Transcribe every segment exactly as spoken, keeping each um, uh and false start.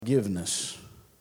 Forgiveness.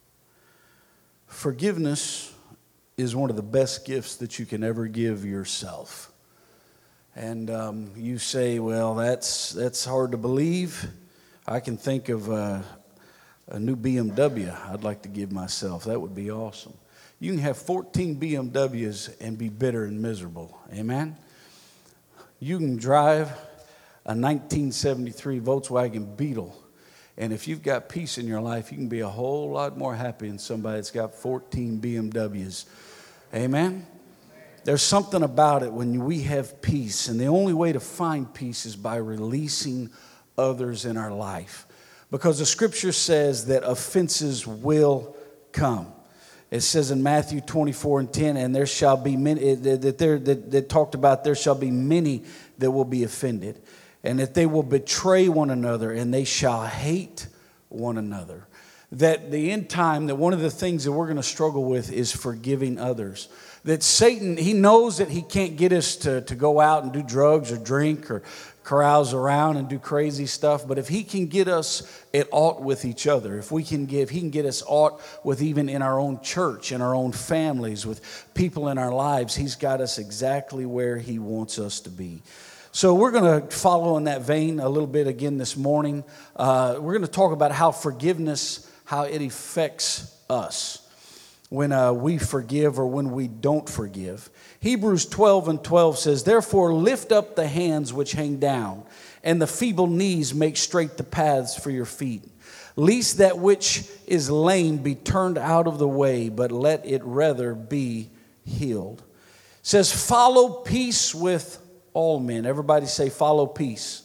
Forgiveness is one of the best gifts that you can ever give yourself. And um, you say, well, that's that's hard to believe. I can think of uh, a new B M W I'd like to give myself. That would be awesome. You can have fourteen B M Ws and be bitter and miserable. Amen? You can drive a nineteen seventy-three Volkswagen Beetle. And if you've got peace in your life, you can be a whole lot more happy than somebody that's got fourteen B M Ws. Amen? There's something about it when we have peace. And the only way to find peace is by releasing others in our life. Because the scripture says that offenses will come. It says in Matthew twenty-four and ten, and there shall be many, that, there, that, that talked about there shall be many that will be offended. And that they will betray one another, and they shall hate one another. That the end time, that one of the things that we're going to struggle with is forgiving others. That Satan, he knows that he can't get us to, to go out and do drugs or drink or carouse around and do crazy stuff. But if he can get us at aught with each other, if we can give, he can get us aught with even in our own church, in our own families, with people in our lives, he's got us exactly where he wants us to be. So we're going to follow in that vein a little bit again this morning. Uh, we're going to talk about how forgiveness, how it affects us when uh, we forgive or when we don't forgive. Hebrews twelve and twelve says, therefore lift up the hands which hang down, and the feeble knees make straight the paths for your feet. Lest that which is lame be turned out of the way, but let it rather be healed. It says, follow peace with all men. Everybody say, follow peace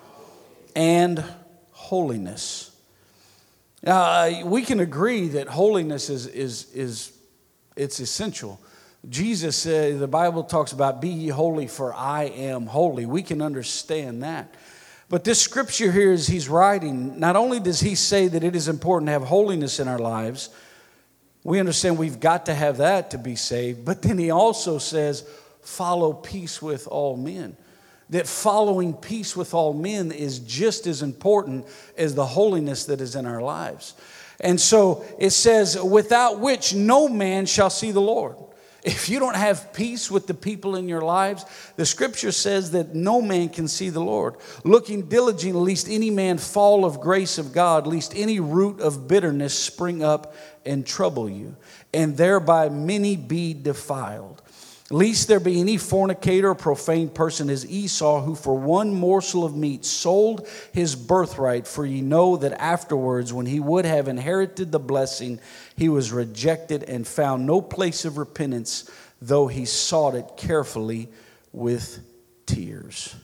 and holiness. Now, uh, we can agree that holiness is is is it's essential. Jesus said, the Bible talks about, be ye holy, for I am holy. We can understand that. But this scripture here, as he's writing, not only does he say that it is important to have holiness in our lives, we understand we've got to have that to be saved, but then he also says, follow peace with all men. That following peace with all men is just as important as the holiness that is in our lives. And so it says, without which no man shall see the Lord. If you don't have peace with the people in your lives, the scripture says that no man can see the Lord. Looking diligently, lest any man fall of grace of God, lest any root of bitterness spring up and trouble you, and thereby many be defiled. Lest there be any fornicator or profane person as Esau, who for one morsel of meat sold his birthright. For ye know that afterwards, when he would have inherited the blessing, he was rejected and found no place of repentance, though he sought it carefully with tears.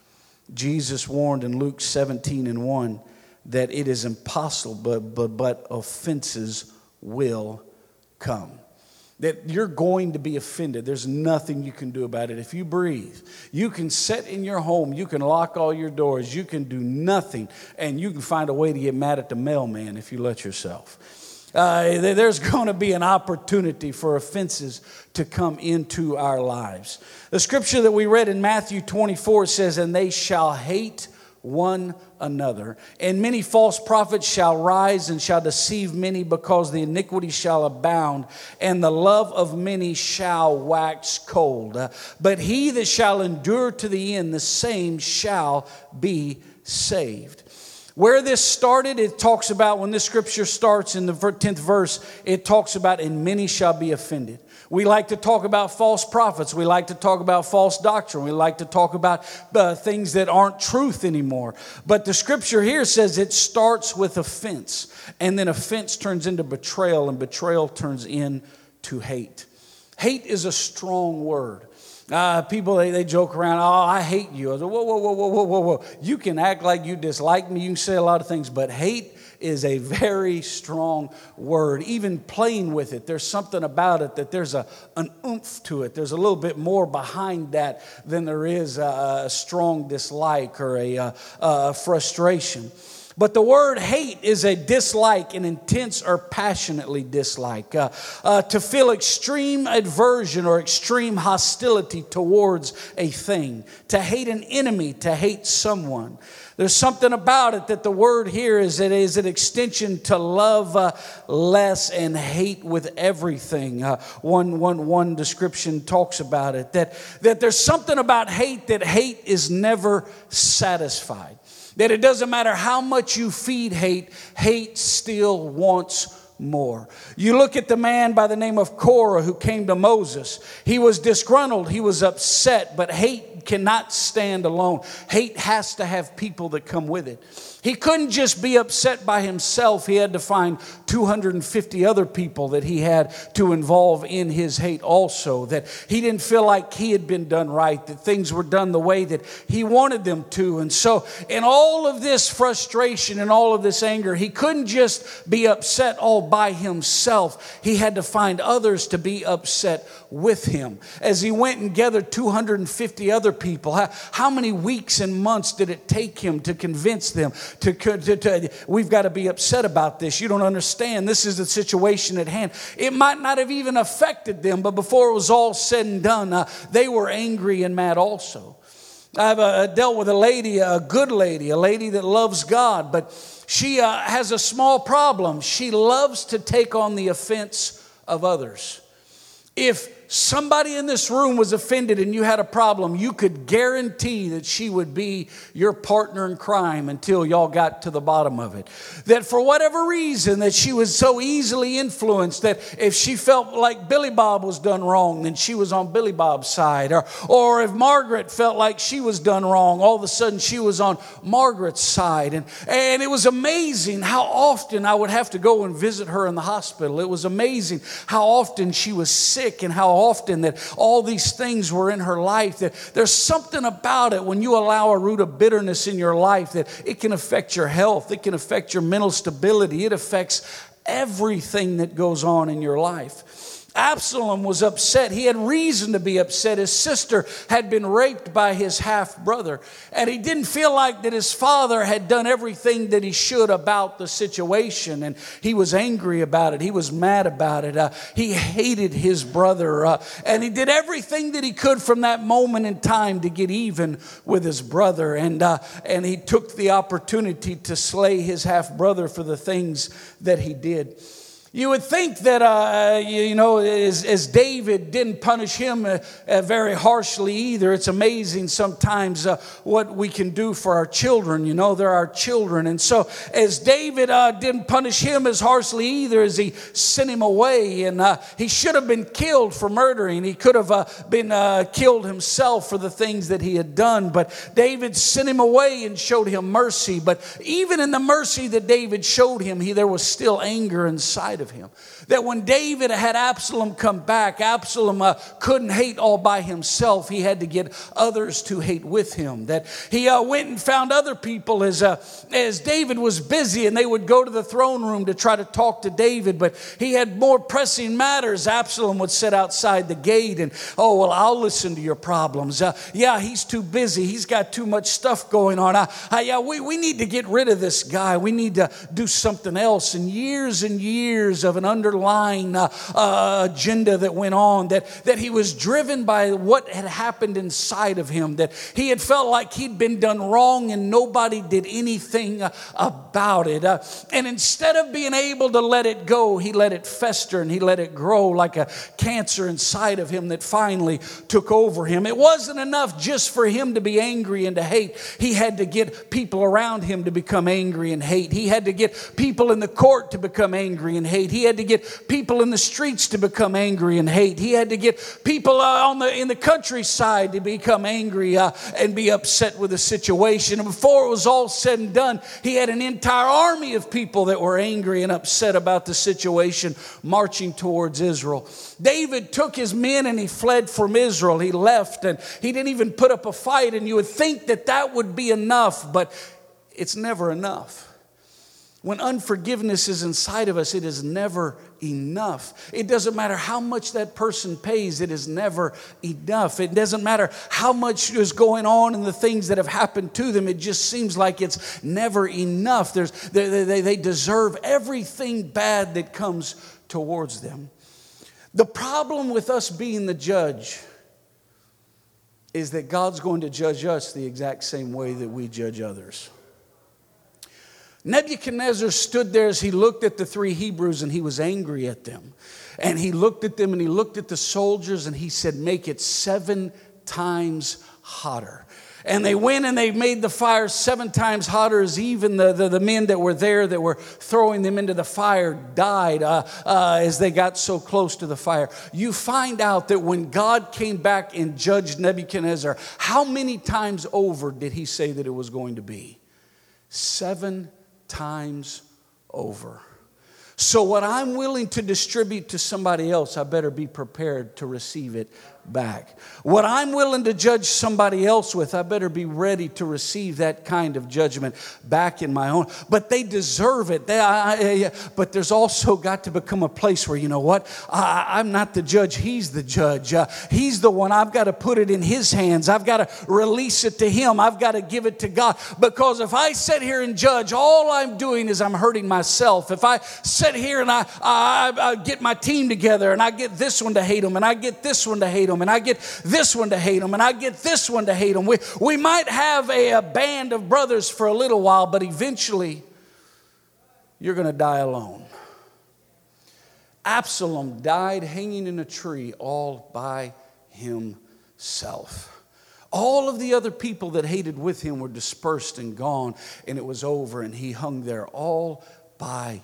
Jesus warned in Luke seventeen and one that it is impossible, but, but, but offenses will come. That you're going to be offended. There's nothing you can do about it. If you breathe, you can sit in your home, you can lock all your doors, you can do nothing, and you can find a way to get mad at the mailman if you let yourself. Uh, there's going to be an opportunity for offenses to come into our lives. The scripture that we read in Matthew twenty-four says, and they shall hate one another. And many false prophets shall rise and shall deceive many, because the iniquity shall abound, and the love of many shall wax cold. Uh, but he that shall endure to the end, the same shall be saved. Where this started, it talks about, when this scripture starts in the tenth verse, it talks about, and many shall be offended. We like to talk about false prophets. We like to talk about false doctrine. We like to talk about uh, things that aren't truth anymore. But the scripture here says it starts with offense. And then offense turns into betrayal, and betrayal turns into hate. Hate is a strong word. Uh, people, they, they joke around, oh, I hate you. I say, whoa, whoa, whoa, whoa, whoa, whoa, whoa. You can act like you dislike me. You can say a lot of things, but hate is a very strong word. Even playing with it, there's something about it that there's a, an oomph to it. There's a little bit more behind that than there is a, a strong dislike or a, a, a frustration. But the word hate is a dislike, an intense or passionately dislike. Uh, uh, to feel extreme aversion or extreme hostility towards a thing. To hate an enemy, to hate someone. There's something about it that the word here is it is an extension to love uh, less and hate with everything. Uh, one, one, one description talks about it. That, that there's something about hate that hate is never satisfied. That it doesn't matter how much you feed hate, hate still wants more. You look at the man by the name of Korah who came to Moses. He was disgruntled, he was upset, but hate cannot stand alone. Hate has to have people that come with it. He couldn't just be upset by himself. He had to find two hundred fifty other people that he had to involve in his hate also. That he didn't feel like he had been done right, that things were done the way that he wanted them to. And so in all of this frustration and all of this anger, he couldn't just be upset all by himself. He had to find others to be upset with him. As he went and gathered two hundred fifty other people, how, how many weeks and months did it take him to convince them to, to, to we've got to be upset about this? You don't understand. This is the situation at hand. It might not have even affected them, but before it was all said and done, uh, they were angry and mad also. I've uh, dealt with a lady, a good lady, a lady that loves God, but she uh, has a small problem. She loves to take on the offense of others. If somebody in this room was offended and you had a problem, you could guarantee that she would be your partner in crime until y'all got to the bottom of it. That for whatever reason, that she was so easily influenced that if she felt like Billy Bob was done wrong, then she was on Billy Bob's side. Or, or if Margaret felt like she was done wrong, all of a sudden she was on Margaret's side. And, and it was amazing how often I would have to go and visit her in the hospital. It was amazing how often she was sick and how often that all these things were in her life. That there's something about it when you allow a root of bitterness in your life that it can affect your health. It can affect your mental stability. It affects everything that goes on in your life. Absalom was upset. He had reason to be upset. His sister had been raped by his half-brother. And he didn't feel like that his father had done everything that he should about the situation. And he was angry about it. He was mad about it. Uh, he hated his brother. Uh, and he did everything that he could from that moment in time to get even with his brother. And, uh, and he took the opportunity to slay his half-brother for the things that he did. You would think that, uh, you know, as, as David didn't punish him uh, uh, very harshly either. It's amazing sometimes uh, what we can do for our children. You know, they're our children. And so as David uh, didn't punish him as harshly either as he sent him away. And uh, he should have been killed for murdering. He could have uh, been uh, killed himself for the things that he had done. But David sent him away and showed him mercy. But even in the mercy that David showed him, he, there was still anger inside of him. Of him. That when David had Absalom come back, Absalom uh, couldn't hate all by himself. He had to get others to hate with him. That he uh, went and found other people as uh, as David was busy, and they would go to the throne room to try to talk to David, but he had more pressing matters. Absalom would sit outside the gate and, oh, well, I'll listen to your problems. Uh, yeah, he's too busy. He's got too much stuff going on. Uh, uh, yeah, we, we need to get rid of this guy. We need to do something else. And years and years of an underlying uh, uh, agenda that went on, that, that he was driven by what had happened inside of him, that he had felt like he'd been done wrong and nobody did anything uh, about it. Uh, and instead of being able to let it go, he let it fester and he let it grow like a cancer inside of him that finally took over him. It wasn't enough just for him to be angry and to hate. He had to get people around him to become angry and hate. He had to get people in the court to become angry and hate. He had to get people in the streets to become angry and hate. He had to get people uh, on the in the countryside to become angry uh, and be upset with the situation. And before it was all said and done, he had an entire army of people that were angry and upset about the situation marching towards Israel. David took his men and he fled from Israel. He left and he didn't even put up a fight. And you would think that that would be enough, but it's never enough. When unforgiveness is inside of us, it is never enough. It doesn't matter how much that person pays, it is never enough. It doesn't matter how much is going on and the things that have happened to them. It just seems like it's never enough. There's, they, they, they deserve everything bad that comes towards them. The problem with us being the judge is that God's going to judge us the exact same way that we judge others. Nebuchadnezzar stood there as he looked at the three Hebrews, and he was angry at them. And he looked at them and he looked at the soldiers and he said, make it seven times hotter. And they went and they made the fire seven times hotter, as even the, the, the men that were there that were throwing them into the fire died uh, uh, as they got so close to the fire. You find out that when God came back and judged Nebuchadnezzar, how many times over did he say that it was going to be? Seven times over. So what I'm willing to distribute to somebody else, I better be prepared to receive it back. What I'm willing to judge somebody else with, I better be ready to receive that kind of judgment back in my own. But they deserve it. They, I, I, but there's also got to become a place where, you know what? I, I'm not the judge. He's the judge. Uh, he's the one. I've got to put it in his hands. I've got to release it to him. I've got to give it to God. Because if I sit here and judge, all I'm doing is I'm hurting myself. If I sit here and I, I, I get my team together and I get this one to hate him and I get this one to hate him and I get this one to hate him and I get this one to hate him. We, we might have a, a band of brothers for a little while, but eventually you're going to die alone. Absalom died hanging in a tree all by himself. All of the other people that hated with him were dispersed and gone, and it was over, and he hung there all by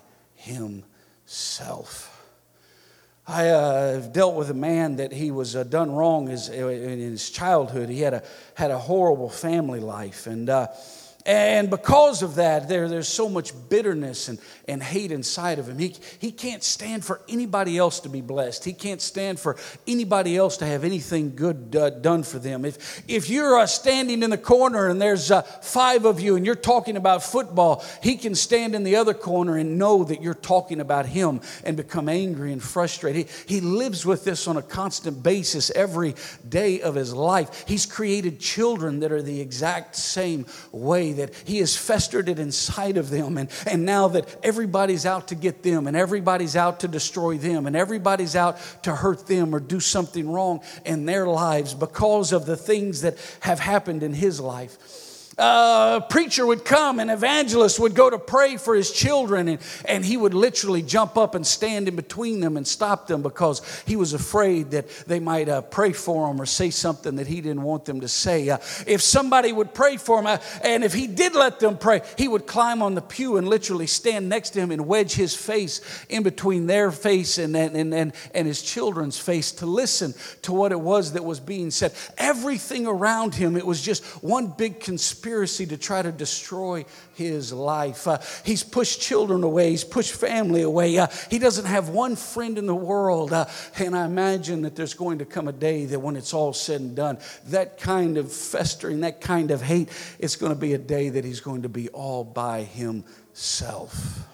himself. I uh, dealt with a man that he was uh, done wrong his, in his childhood. He had a had a horrible family life, and uh, and because of that, there there's so much bitterness and, and hate inside of him. He he can't stand for anybody else to be blessed. He can't stand for anybody else to have anything good uh, done for them. If if you're uh, standing in the corner and there's uh, five of you and you're talking about football, he can stand in the other corner and know that you're talking about him and become angry and frustrated. He, he lives with this on a constant basis every day of his life. He's created children that are the exact same way, that he has festered it inside of them. And, and now that everybody's out to get them and everybody's out to destroy them and everybody's out to hurt them or do something wrong in their lives because of the things that have happened in his life. Uh, a preacher would come, an evangelist would go to pray for his children, and, and he would literally jump up and stand in between them and stop them because he was afraid that they might uh, pray for him or say something that he didn't want them to say. Uh, if somebody would pray for him, uh, and if he did let them pray, he would climb on the pew and literally stand next to him and wedge his face in between their face and, and, and, and his children's face to listen to what it was that was being said. Everything around him, it was just one big conspiracy to try to destroy his life. Uh, he's pushed children away. He's pushed family away. Uh, he doesn't have one friend in the world. Uh, and I imagine that there's going to come a day that when it's all said and done, that kind of festering, that kind of hate, it's going to be a day that he's going to be all by himself.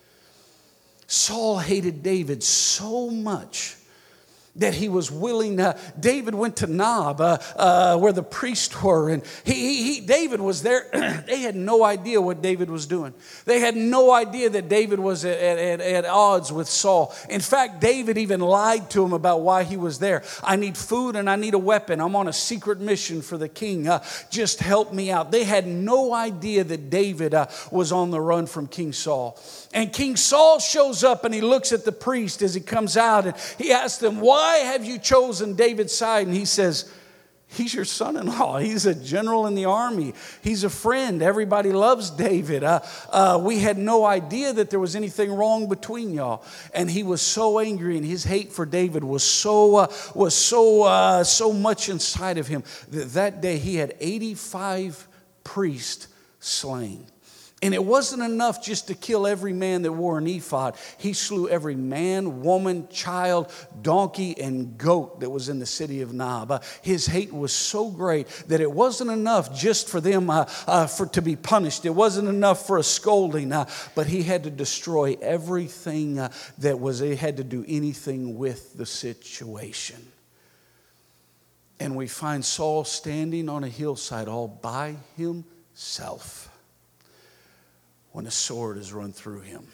Saul hated David so much that he was willing. Uh, David went to Nob, uh, uh, where the priests were, and he, he, he David was there. They had no idea what David was doing. They had no idea that David was at, at, at odds with Saul. In fact, David even lied to him about why he was there. I need food and I need a weapon. I'm on a secret mission for the king. Uh, just help me out. They had no idea that David uh, was on the run from King Saul. And King Saul shows up and he looks at the priest as he comes out and he asks them, why have you chosen David's side? And he says, he's your son-in-law. He's a general in the army. He's a friend. Everybody loves David. Uh, uh, we had no idea that there was anything wrong between y'all. And he was so angry, and his hate for David was so uh, was so uh, so much inside of him that that day he had eighty-five priests slain. And it wasn't enough just to kill every man that wore an ephod. He slew every man, woman, child, donkey, and goat that was in the city of Nob. Uh, his hate was so great that it wasn't enough just for them uh, uh, for to be punished. It wasn't enough for a scolding, uh, but he had to destroy everything uh, that was, he had to do anything with the situation. And we find Saul standing on a hillside all by himself, when a sword is run through him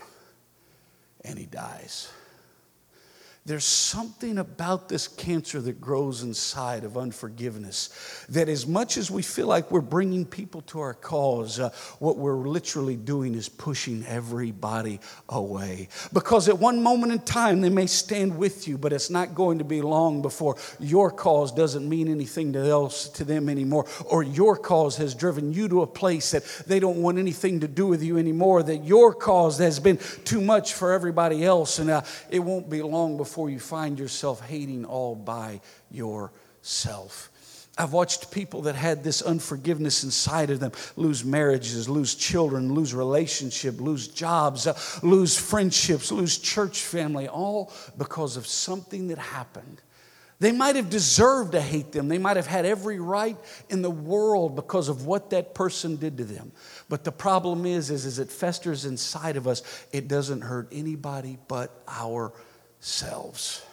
and he dies. There's something about this cancer that grows inside of unforgiveness that as much as we feel like we're bringing people to our cause, uh, what we're literally doing is pushing everybody away. Because at one moment in time, they may stand with you, but it's not going to be long before your cause doesn't mean anything else to them anymore, or your cause has driven you to a place that they don't want anything to do with you anymore, that your cause has been too much for everybody else, and uh, it won't be long before before you find yourself hating all by yourself. I've watched people that had this unforgiveness inside of them lose marriages, lose children, lose relationships, lose jobs, uh, lose friendships, lose church family, all because of something that happened. They might have deserved to hate them. They might have had every right in the world because of what that person did to them. But the problem is, is, is it festers inside of us. It doesn't hurt anybody but ourselves. Selves.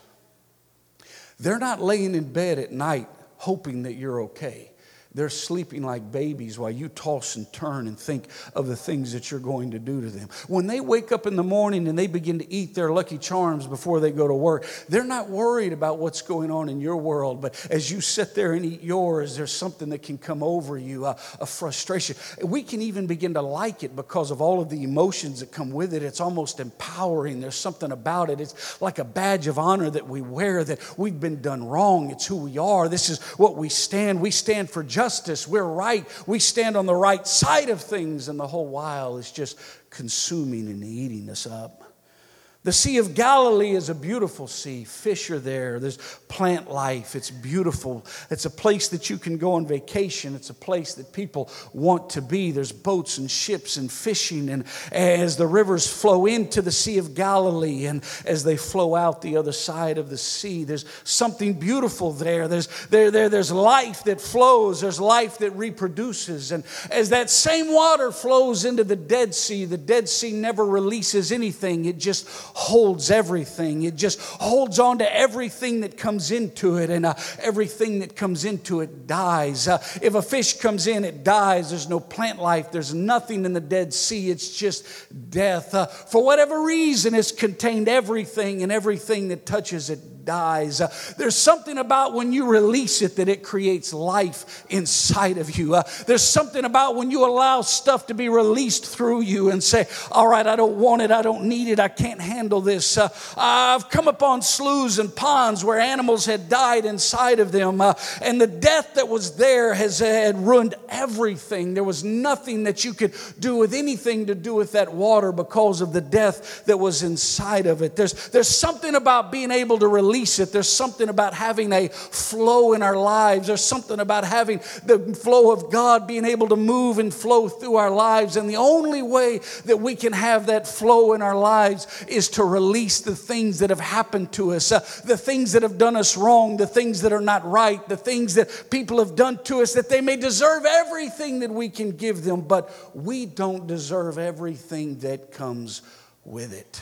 They're not laying in bed at night hoping that you're okay. They're sleeping like babies while you toss and turn and think of the things that you're going to do to them. When they wake up in the morning and they begin to eat their Lucky Charms before they go to work, they're not worried about what's going on in your world. But as you sit there and eat yours, there's something that can come over you, a, a frustration. We can even begin to like it because of all of the emotions that come with it. It's almost empowering. There's something about it. It's like a badge of honor that we wear, that we've been done wrong. It's who we are. This is what we stand. We stand for justice. Justice, we're right. We stand on the right side of things, and the whole while is just consuming and eating us up. The Sea of Galilee is a beautiful sea. Fish are there. There's plant life. It's beautiful. It's a place that you can go on vacation. It's a place that people want to be. There's boats and ships and fishing. And as the rivers flow into the Sea of Galilee and as they flow out the other side of the sea, there's something beautiful there. There's, there, there, there's life that flows. There's life that reproduces. And as that same water flows into the Dead Sea, the Dead Sea never releases anything. It just holds everything. It just holds on to everything that comes into it, and uh, everything that comes into it dies. Uh, if a fish comes in, it dies. There's no plant life. There's nothing in the Dead Sea. It's just death. Uh, for whatever reason, it's contained everything, and everything that touches it dies. Uh, there's something about when you release it that it creates life inside of you. Uh, there's something about when you allow stuff to be released through you and say, all right, I don't want it. I don't need it. I can't handle this. Uh, I've come upon sloughs and ponds where animals had died inside of them. Uh, and the death that was there has had ruined everything. There was nothing that you could do with anything to do with that water because of the death that was inside of it. There's, there's something about being able to release it. There's something about having a flow in our lives. There's something about having the flow of God being able to move and flow through our lives. And the only way that we can have that flow in our lives is to release the things that have happened to us, uh, the things that have done us wrong, the things that are not right, the things that people have done to us, that they may deserve everything that we can give them, but we don't deserve everything that comes with it.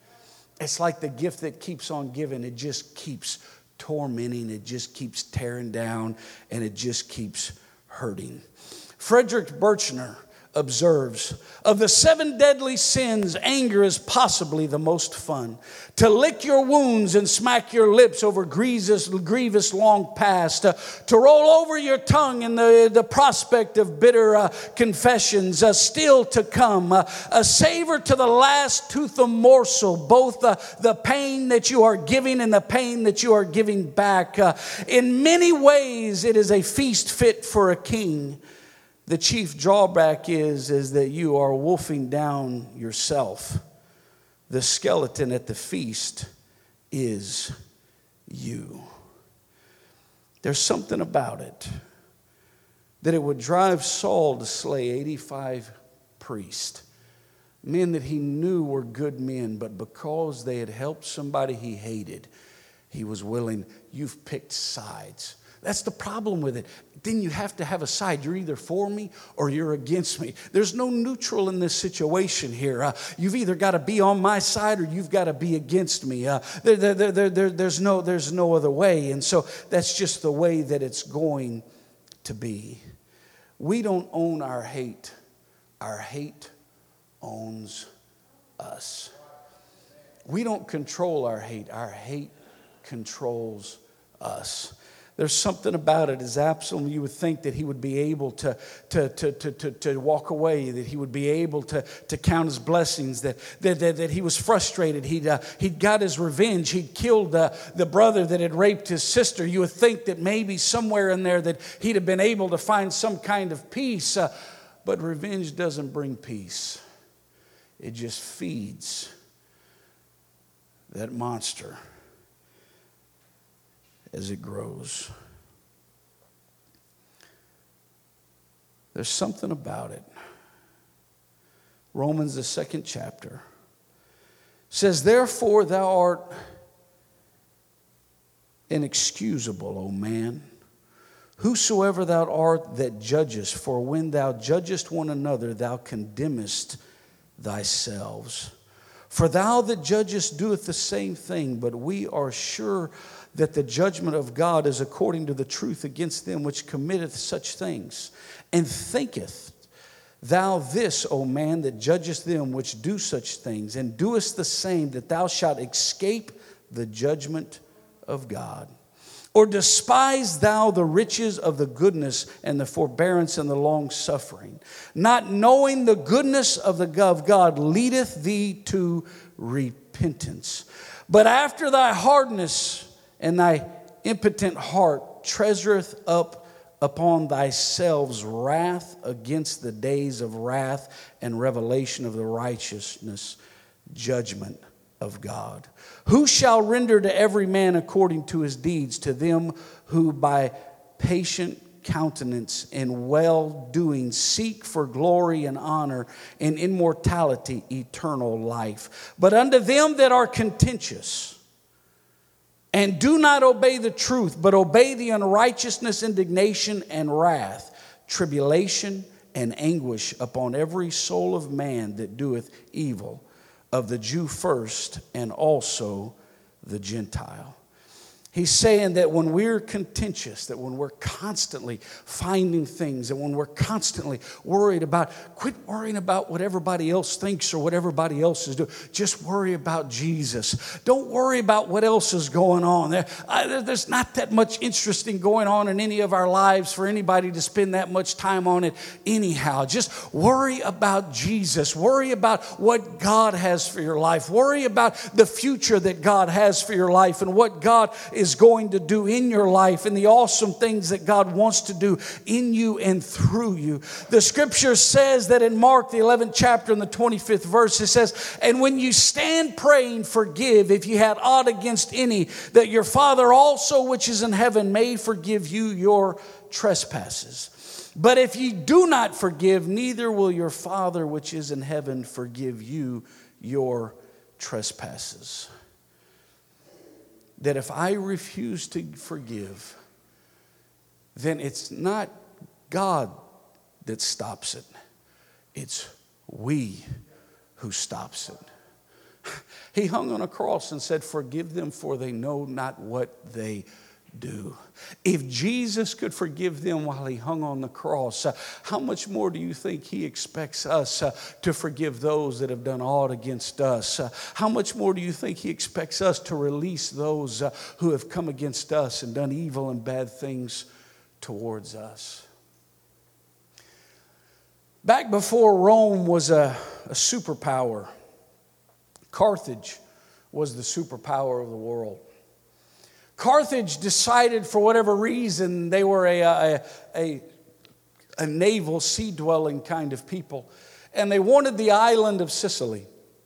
It's like the gift that keeps on giving. It just keeps tormenting. It just keeps tearing down, and it just keeps hurting. Frederick Birchner observes, of the seven deadly sins, anger is possibly the most fun. To lick your wounds and smack your lips over grievous, grievous long past. Uh, to roll over your tongue in the, the prospect of bitter uh, confessions uh, still to come. Uh, a savor to the last toothsome morsel, both uh, the pain that you are giving and the pain that you are giving back. Uh, in many ways, it is a feast fit for a king. The chief drawback is, is that you are wolfing down yourself. The skeleton at the feast is you. There's something about it that it would drive Saul to slay eighty-five priests men that he knew were good men, but because they had helped somebody he hated, he was willing. You've picked sides. That's the problem with it. Then you have to have a side. You're either for me or you're against me. There's no neutral in this situation here. Uh, you've either got to be on my side or you've got to be against me. Uh, there, there, there, there, there's, no, there's no other way. And so that's just the way that it's going to be. We don't own our hate. Our hate owns us. We don't control our hate. Our hate controls us. There's something about it. As Absalom, you would think that he would be able to, to, to, to, to, to walk away, that he would be able to, to count his blessings, that, that, that, that he was frustrated. He'd, uh, he'd got his revenge. He'd killed uh, the brother that had raped his sister. You would think that maybe somewhere in there that he'd have been able to find some kind of peace. Uh, but revenge doesn't bring peace. It just feeds that monster as it grows. There's something about it. Romans, the second chapter, says, therefore thou art inexcusable, O man, whosoever thou art that judgest, for when thou judgest one another, thou condemnest thyself. For thou that judgest doeth the same thing, but we are sure that the judgment of God is according to the truth against them which committeth such things. And thinketh thou this, O man, that judgest them which do such things, and doest the same, that thou shalt escape the judgment of God? Or despise thou the riches of the goodness and the forbearance and the long suffering, not knowing the goodness of the of God leadeth thee to repentance? But after thy hardness and thy impotent heart treasureth up upon thyself wrath against the days of wrath and revelation of the righteousness judgment of God. Who shall render to every man according to his deeds, to them who by patient countenance and well-doing seek for glory and honor and immortality, eternal life? But unto them that are contentious and do not obey the truth, but obey the unrighteousness, indignation, and wrath, tribulation and anguish upon every soul of man that doeth evil, of the Jew first, and also the Gentile. He's saying that when we're contentious, that when we're constantly finding things, that when we're constantly worried about, quit worrying about what everybody else thinks or what everybody else is doing. Just worry about Jesus. Don't worry about what else is going on. There, I, there's not that much interesting going on in any of our lives for anybody to spend that much time on it anyhow. Just worry about Jesus. Worry about what God has for your life. Worry about the future that God has for your life and what God is is going to do in your life and the awesome things that God wants to do in you and through you. The scripture says that in Mark, the eleventh chapter and the twenty-fifth verse, it says, and when you stand praying, forgive if you had aught against any, that your Father also which is in heaven may forgive you your trespasses. But if ye do not forgive, neither will your Father which is in heaven forgive you your trespasses. That if I refuse to forgive, then it's not God that stops it. It's we who stops it. He hung on a cross and said, forgive them, for they know not what they do. If Jesus could forgive them while he hung on the cross, uh, how much more do you think he expects us uh, to forgive those that have done aught against us? Uh, how much more do you think he expects us to release those uh, who have come against us and done evil and bad things towards us? Back before Rome was a, a superpower, Carthage was the superpower of the world. Carthage decided, for whatever reason, they were a, a, a, a naval, sea-dwelling kind of people, and they wanted the island of Sicily.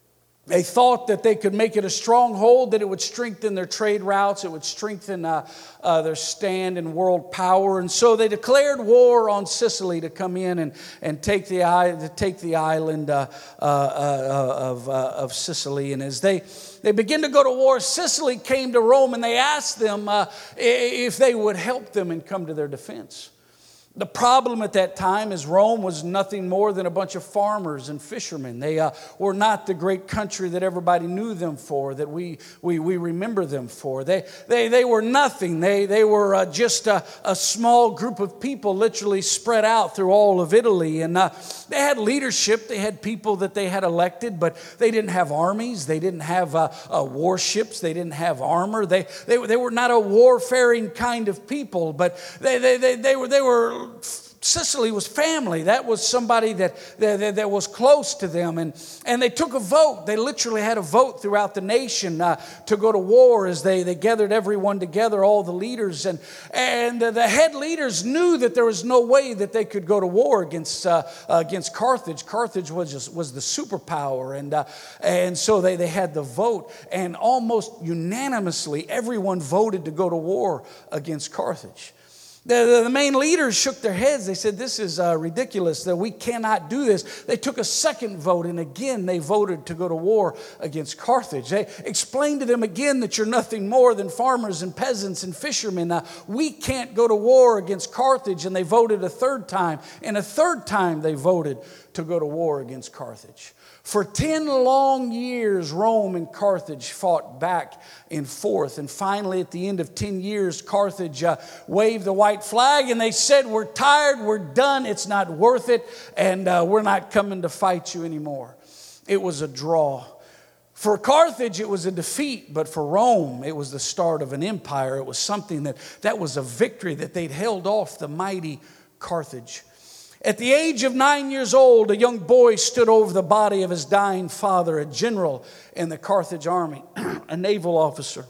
They thought that they could make it a stronghold, that it would strengthen their trade routes, it would strengthen uh, uh, their stand in world power. And so they declared war on Sicily to come in and, and take the to take the island uh, uh, uh, of, uh, of Sicily. And as they, they begin to go to war, Sicily came to Rome and they asked them uh, if they would help them and come to their defense. The problem at that time is Rome was nothing more than a bunch of farmers and fishermen. They uh, were not the great country that everybody knew them for, that we we, we remember them for. They they they were nothing. They they were uh, just a, a small group of people, literally spread out through all of Italy. And uh, they had leadership. They had people that they had elected, but they didn't have armies. They didn't have uh, uh, warships. They didn't have armor. They they they were not a warfaring kind of people. But they they they, they were they were. Sicily was family. That was somebody that, that, that was close to them. And, and they took a vote. They literally had a vote throughout the nation uh, to go to war as they, they gathered everyone together, all the leaders. And, and the head leaders knew that there was no way that they could go to war against, uh, against Carthage. Carthage was, just, was the superpower. And, uh, and so they, they had the vote. And almost unanimously, everyone voted to go to war against Carthage. The, the main leaders shook their heads. They said, this is uh, ridiculous, that we cannot do this. They took a second vote, and again they voted to go to war against Carthage. They explained to them again that you're nothing more than farmers and peasants and fishermen. Uh, we can't go to war against Carthage. And they voted a third time. And a third time they voted to go to war against Carthage. For ten long years, Rome and Carthage fought back and forth. And finally, at the end of ten years, Carthage uh, waved the white flag and they said, we're tired, we're done, it's not worth it, and uh, we're not coming to fight you anymore. It was a draw. For Carthage, it was a defeat, but for Rome, it was the start of an empire. It was something that, that was a victory, that they'd held off the mighty Carthage. At the age of nine years old, a young boy stood over the body of his dying father, a general in the Carthage army, a naval officer.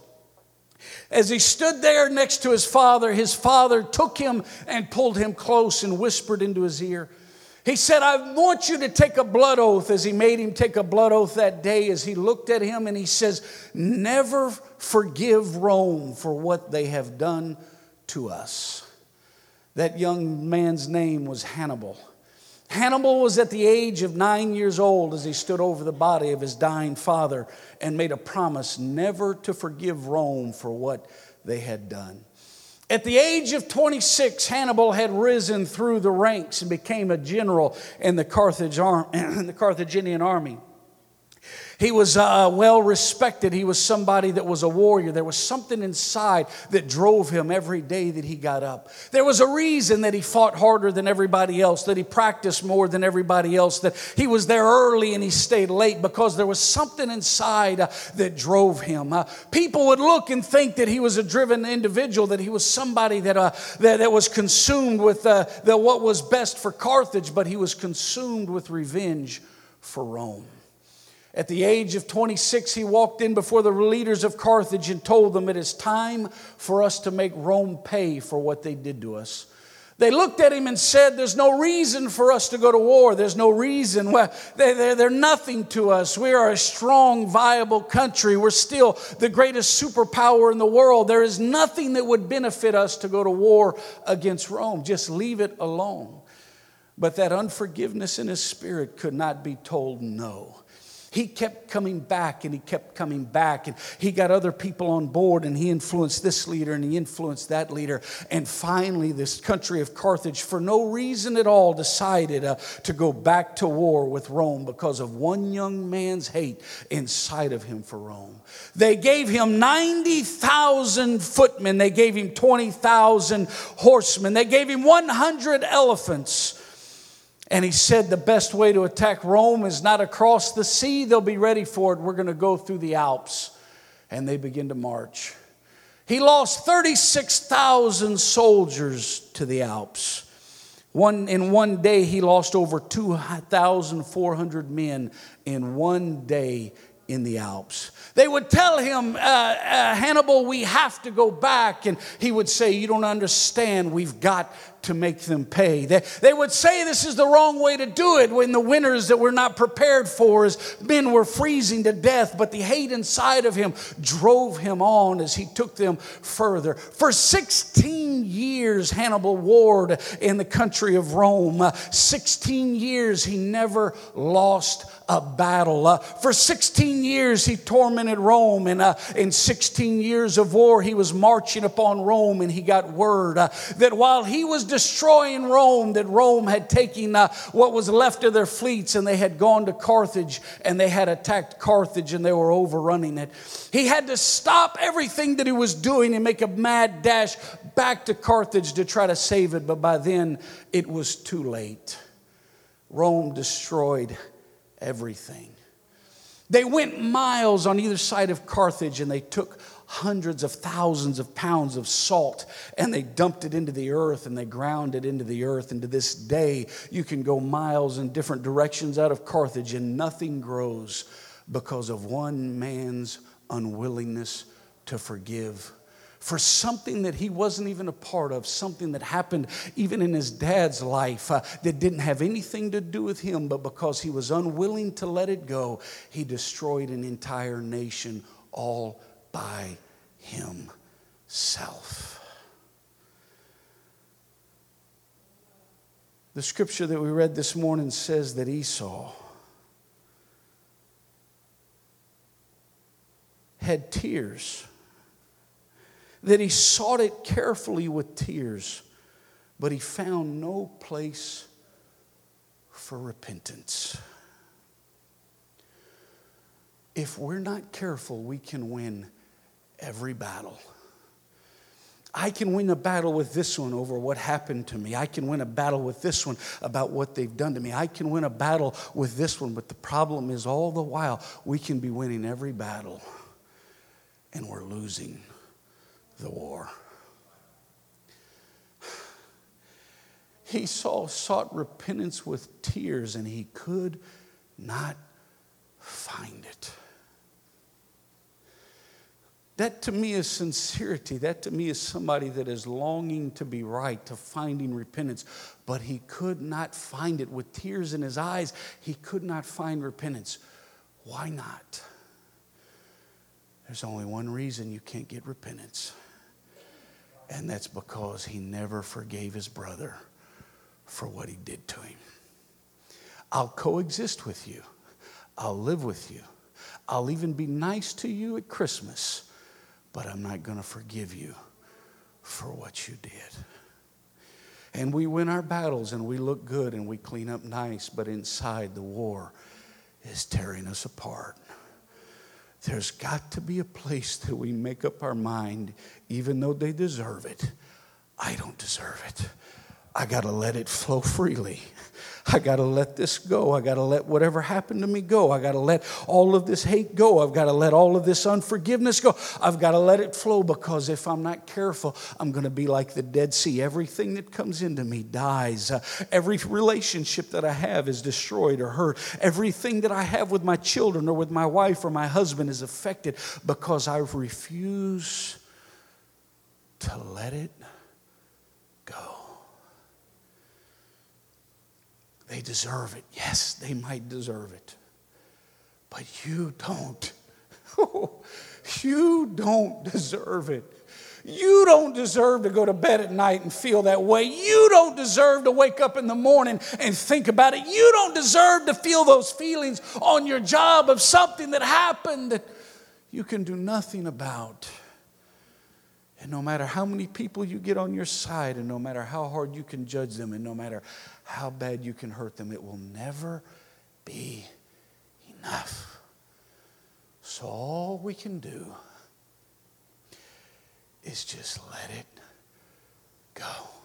As he stood there next to his father, his father took him and pulled him close and whispered into his ear. He said, I want you to take a blood oath. As he made him take a blood oath that day, as he looked at him and he says, never forgive Rome for what they have done to us. That young man's name was Hannibal. Hannibal was at the age of nine years old as he stood over the body of his dying father and made a promise never to forgive Rome for what they had done. At the age of twenty-six, Hannibal had risen through the ranks and became a general in the Carthage arm, in the Carthaginian army. He was uh, well respected. He was somebody that was a warrior. There was something inside that drove him every day that he got up. There was a reason that he fought harder than everybody else, that he practiced more than everybody else, that he was there early and he stayed late, because there was something inside uh, that drove him. Uh, people would look and think that he was a driven individual, that he was somebody that uh, that, that was consumed with uh, the, what was best for Carthage, but he was consumed with revenge for Rome. At the age of twenty-six, he walked in before the leaders of Carthage and told them, it is time for us to make Rome pay for what they did to us. They looked at him and said, there's no reason for us to go to war. There's no reason. Well, they, they're, they're nothing to us. We are a strong, viable country. We're still the greatest superpower in the world. There is nothing that would benefit us to go to war against Rome. Just leave it alone. But that unforgiveness in his spirit could not be told no. He kept coming back and he kept coming back, and he got other people on board, and he influenced this leader and he influenced that leader. And finally, this country of Carthage, for no reason at all, decided uh, to go back to war with Rome because of one young man's hate inside of him for Rome. They gave him ninety thousand footmen. They gave him twenty thousand horsemen. They gave him one hundred elephants. And he said the best way to attack Rome is not across the sea. They'll be ready for it. We're going to go through the Alps. And they begin to march. He lost thirty-six thousand soldiers to the Alps. One, in one day, he lost over two thousand four hundred men in one day in the Alps. They would tell him, uh, uh, Hannibal, we have to go back. And he would say, you don't understand. We've got to make them pay. They, they would say this is the wrong way to do it when the winters that we're not prepared for as men were freezing to death. But the hate inside of him drove him on as he took them further. For sixteen years, Hannibal warred in the country of Rome. Uh, sixteen years, he never lost a battle. Uh, for sixteen years, he tormented Rome. And uh, in sixteen years of war, he was marching upon Rome, and he got word uh, that while he was destroying Rome, that Rome had taken uh, what was left of their fleets, and they had gone to Carthage, and they had attacked Carthage, and they were overrunning it. He had to stop everything that he was doing and make a mad dash back to Carthage to try to save it. But by then, it was too late. Rome destroyed everything. They went miles on either side of Carthage, and they took hundreds of thousands of pounds of salt, and they dumped it into the earth, and they ground it into the earth. And to this day, you can go miles in different directions out of Carthage, and nothing grows because of one man's unwillingness to forgive for something that he wasn't even a part of, something that happened even in his dad's life uh, that didn't have anything to do with him, but because he was unwilling to let it go, he destroyed an entire nation all by himself. The scripture that we read this morning says that Esau had tears, that he sought it carefully with tears, but he found no place for repentance. If we're not careful, we can win every battle. I can win a battle with this one over what happened to me. I can win a battle with this one about what they've done to me. I can win a battle with this one, but the problem is all the while we can be winning every battle and we're losing the war. Esau sought repentance with tears, and he could not find it. That to me is sincerity. That to me is somebody that is longing to be right, to finding repentance. But he could not find it. With tears in his eyes, he could not find repentance. Why not? There's only one reason you can't get repentance. And that's because he never forgave his brother for what he did to him. I'll coexist with you. I'll live with you. I'll even be nice to you at Christmas. But I'm not going to forgive you for what you did. And we win our battles and we look good and we clean up nice. But inside, the war is tearing us apart. There's got to be a place that we make up our mind, even though they deserve it. I don't deserve it. I got to let it flow freely. I got to let this go. I got to let whatever happened to me go. I got to let all of this hate go. I've got to let all of this unforgiveness go. I've got to let it flow, because if I'm not careful, I'm going to be like the Dead Sea. Everything that comes into me dies. Uh, every relationship that I have is destroyed or hurt. Everything that I have with my children or with my wife or my husband is affected because I refuse to let it go. They deserve it. Yes, they might deserve it. But you don't. You don't deserve it. You don't deserve to go to bed at night and feel that way. You don't deserve to wake up in the morning and think about it. You don't deserve to feel those feelings on your job of something that happened that you can do nothing about. And no matter how many people you get on your side, and no matter how hard you can judge them, and no matter how bad you can hurt them, it will never be enough. So all we can do is just let it go.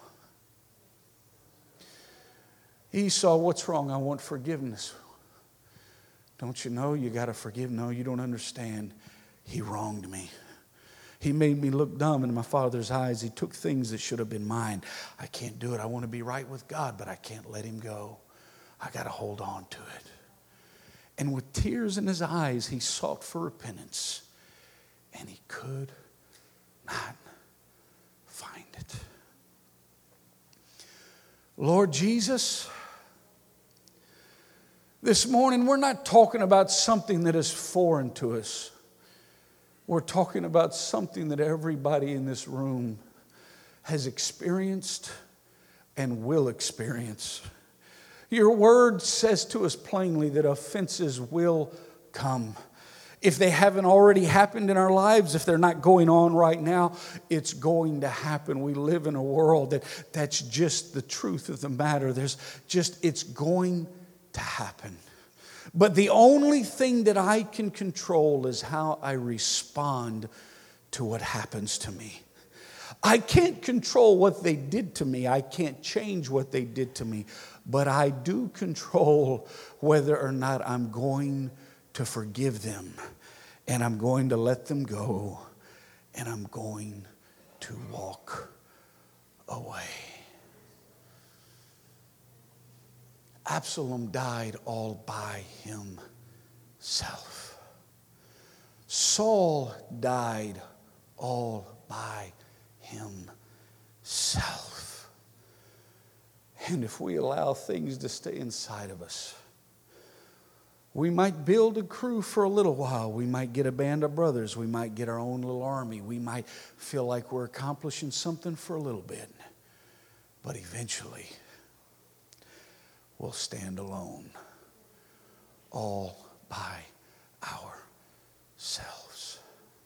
Esau, what's wrong? I want forgiveness. Don't you know you got to forgive? No, you don't understand. He wronged me. He made me look dumb in my Father's eyes. He took things that should have been mine. I can't do it. I want to be right with God, but I can't let him go. I got to hold on to it. And with tears in his eyes, he sought for repentance. And he could not find it. Lord Jesus, this morning we're not talking about something that is foreign to us. We're talking about something that everybody in this room has experienced and will experience. Your word says to us plainly that offenses will come. If they haven't already happened in our lives, if they're not going on right now, it's going to happen. We live in a world that that's just the truth of the matter. There's just, it's going to happen. But the only thing that I can control is how I respond to what happens to me. I can't control what they did to me. I can't change what they did to me. But I do control whether or not I'm going to forgive them. And I'm going to let them go. And I'm going to walk away. Absalom died all by himself. Saul died all by himself. And if we allow things to stay inside of us, we might build a crew for a little while. We might get a band of brothers. We might get our own little army. We might feel like we're accomplishing something for a little bit. But eventually, we'll stand alone, all by ourselves.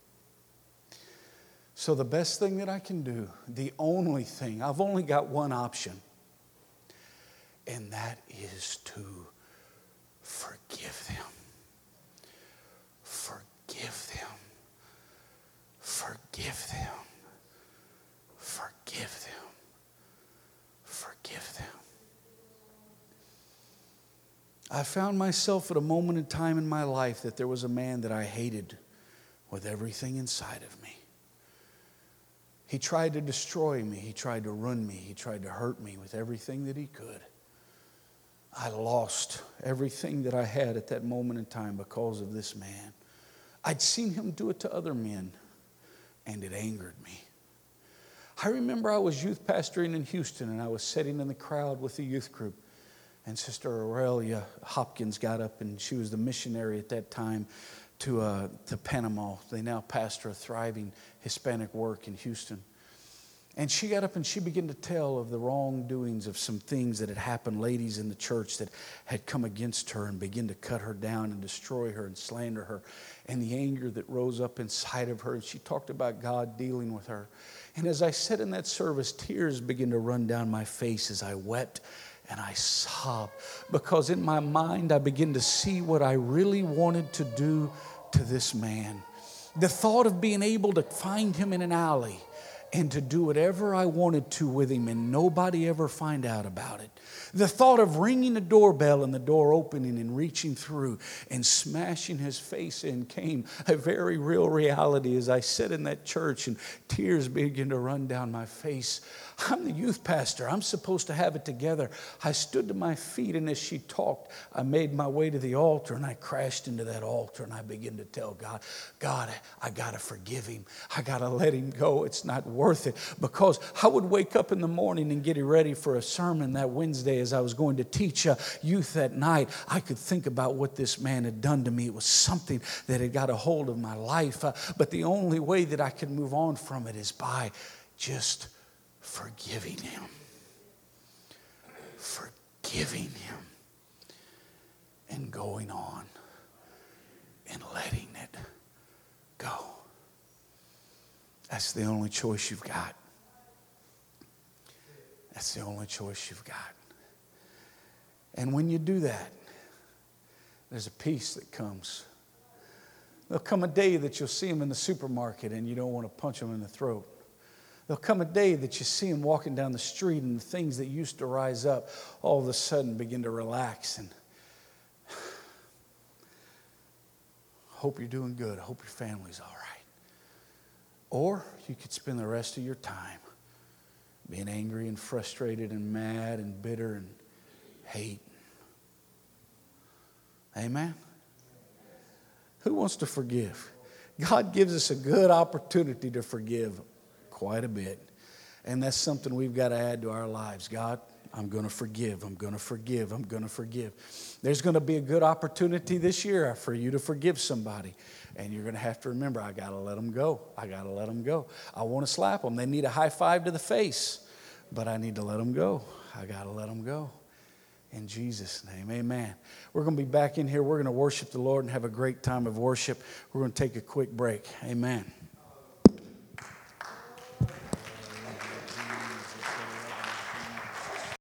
So the best thing that I can do, the only thing, I've only got one option, and that is to forgive them. Forgive them. Forgive them. Forgive them. Forgive them. I found myself at a moment in time in my life that there was a man that I hated with everything inside of me. He tried to destroy me. He tried to ruin me. He tried to hurt me with everything that he could. I lost everything that I had at that moment in time because of this man. I'd seen him do it to other men, and it angered me. I remember I was youth pastoring in Houston, and I was sitting in the crowd with the youth group. And Sister Aurelia Hopkins got up, and she was the missionary at that time to uh, to Panama. They now pastor a thriving Hispanic work in Houston. And she got up and she began to tell of the wrongdoings of some things that had happened, ladies in the church that had come against her and began to cut her down and destroy her and slander her. And the anger that rose up inside of her. And she talked about God dealing with her. And as I sat in that service, tears began to run down my face as I wept and I sobbed. Because in my mind, I began to see what I really wanted to do to this man. The thought of being able to find him in an alley and to do whatever I wanted to with him and nobody ever find out about it. The thought of ringing the doorbell and the door opening and reaching through and smashing his face in came a very real reality as I sat in that church and tears began to run down my face. I'm the youth pastor. I'm supposed to have it together. I stood to my feet, and as she talked, I made my way to the altar, and I crashed into that altar, and I began to tell God, God, I got to forgive him. I got to let him go. It's not worth it. Because I would wake up in the morning and get ready for a sermon that Wednesday as I was going to teach uh, youth that night. I could think about what this man had done to me. It was something that had got a hold of my life. Uh, but the only way that I could move on from it is by just forgiving him. Forgiving him. And going on. And letting it go. That's the only choice you've got. That's the only choice you've got. And when you do that, there's a peace that comes. There'll come a day that you'll see him in the supermarket and you don't want to punch him in the throat. There'll come a day that you see him walking down the street and the things that used to rise up all of a sudden begin to relax. And hope you're doing good. I hope your family's all right. Or you could spend the rest of your time being angry and frustrated and mad and bitter and hate. Amen? Who wants to forgive? God gives us a good opportunity to forgive quite a bit. And that's something we've got to add to our lives. God, I'm going to forgive. I'm going to forgive. I'm going to forgive. There's going to be a good opportunity this year for you to forgive somebody. And you're going to have to remember, I got to let them go. I got to let them go. I want to slap them. They need a high five to the face. But I need to let them go. I got to let them go. In Jesus' name, amen. We're going to be back in here. We're going to worship the Lord and have a great time of worship. We're going to take a quick break. Amen.